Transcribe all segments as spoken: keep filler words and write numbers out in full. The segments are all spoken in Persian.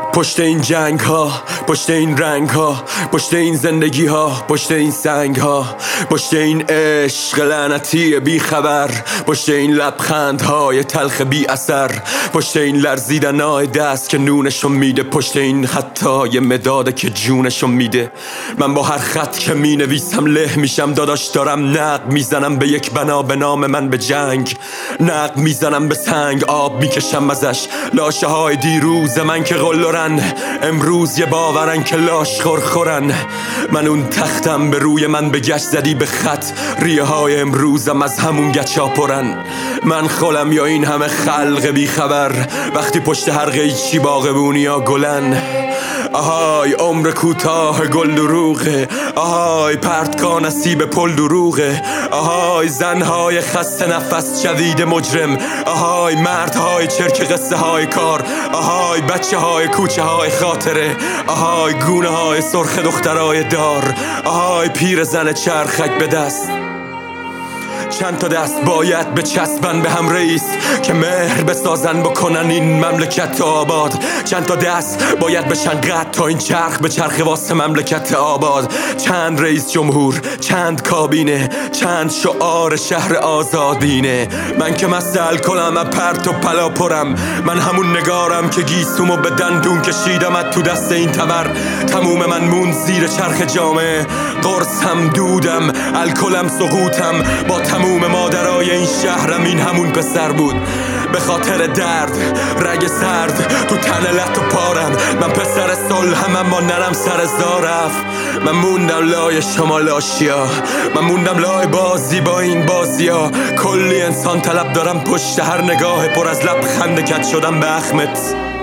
پشت این جنگ ها، پشت این رنگ ها، پشت این زندگی ها، پشت این سنگ ها، پشت این عشق لعنتی بی خبر، پشت این لبخند های تلخ بی اثر، پشت این لرزیدن های دست که نونشو میده، پشت این خطای مداده که جونشو میده. من با هر خط که می نویسم له میشم داداش، دارم نقد میزنم به یک بنا به نام من به جنگ، نقد میزنم به سنگ، آب میکشم ازش لاشه های دیروز من که قلرن، امروز یه باورن که لاش خورخورن. من اون تختم به روی من به گشت زدی به خط، ریه های امروزم از همون گچا پرن. من خولم یا این همه خلق بی خبر، وقتی پشت هر قیچی باغبونی ها گلن. آهای عمر کوتاه گل دروغه، آهای پرتکا نصیب پل دروغه، آهای زنهای خسته نفس شدید مجرم، آهای مردهای چرک قصه های کار، آهای بچه های کوچه های خاطره، آهای گونه های سرخ دخترای دار، آهای پیر زن چرخک به دست. چند تا دست باید به چسبن به هم رئیس که مهر بسازن بکنن این مملکت آباد. چند تا دست باید بشن قد تا این چرخ به چرخ واسه مملکت آباد. چند رئیس جمهور، چند کابینه، چند شعار شهر آزادینه. من که مثل الکلم پرت و پلا پرم، من همون نگارم که گیسومو به دندون کشیدم تو دست این تبر. تموم من مون زیر چرخ جامعه، قرصم دودم الکلم سقوطم، با تموم مادرای این شهرم این همون پسر بود. به خاطر درد رگ سرد تو تن لط و پارم، من پسر صلحم اما نرم سر زارف. من موندم لای شما لاشیا، من موندم لای بازی با این بازیا. کلی انسان طلب دارم پشت هر نگاه پر از لبخند کج شدم به اخمت.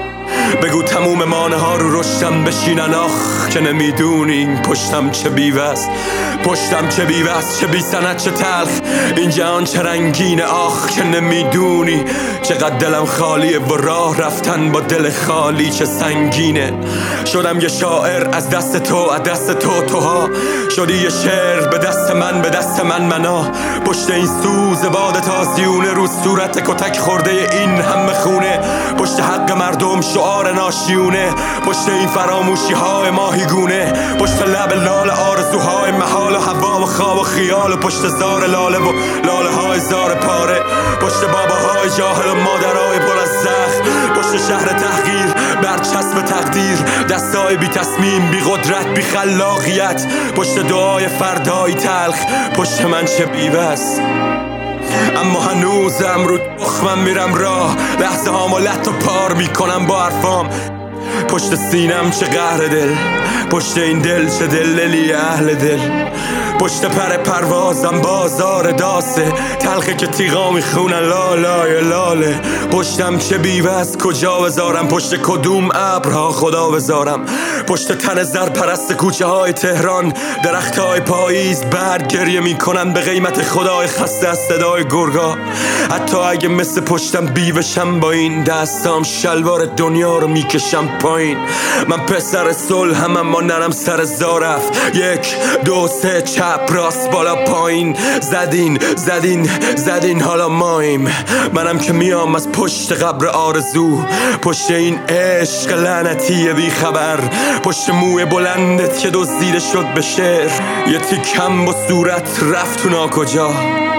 بگو تموم مانه ها رو رشتم بشینن، آخ که نمیدونی پشتم چه بیوست، پشتم چه بیوست، چه بی سند، چه تلخ این جهان چه رنگینه، آخ که نمیدونی چقدر دلم خالیه و راه رفتن با دل خالی چه سنگینه. شدم یه شاعر از دست تو، از دست تو توها شدی یه شعر به دست من، به دست من منا. پشت این سوز باد تازیونه رو صورت کتک خورده این همه خونه، پشت حق مردم شعار ناشیونه، پشت این فراموشی های ماهیگونه، پشت لب لال آرزوهای محال و هوا و خواب و خیال، و پشت زار لاله و لاله های زار پاره، پشت باباهای جاهل و مادرهای پر از زخم، پشت شهر تحقیر برچسب تقدیر، دستای بی تصمیم بی قدرت بی خلاقیت، پشت دعای فردای تلخ، پشت من چه بیوست. اما هنوزم رو تخمم میرم راه، لحظه هامو لط و پار میکنم با حرفام. پشت سینم چه قهر دل، پشت این دل چه دللی اهل دل، پشت پر پروازم بازار داسه، تلخه که تیغا میخونن لالای لاله. پشتم چه بیوست کجا بذارم، پشت کدوم ابرها خدا بذارم. پشت تن زر پرست کوچه های تهران، درخت های پاییز برگ گریه میکنن به قیمت خدای خسته از صدای گرگا. حتی اگه مثل پشتم بیوشم با این دستام شلوار دنیا رو میکشم پایین. من پسر صلحم اما نرم سر زارف، یک دو سه چپ راست بالا پایین، زدین زدین زدین حالا مایم. منم که میام از پشت قبر آرزو، پشت این عشق لعنتی بی خبر، پشت موی بلندت که دزدیده شد به شعر، یه تیکم با صورت رفت تو ناکجا.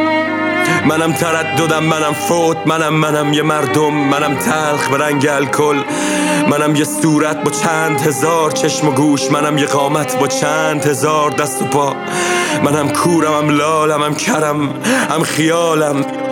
منم ترددم، منم فوت، منم منم یه مردم، منم تلخ به رنگ الکل، منم یه صورت با چند هزار چشم و گوش، منم یه قامت با چند هزار دست و پا، منم کورم، هم لالم، هم کرم، هم خیالم.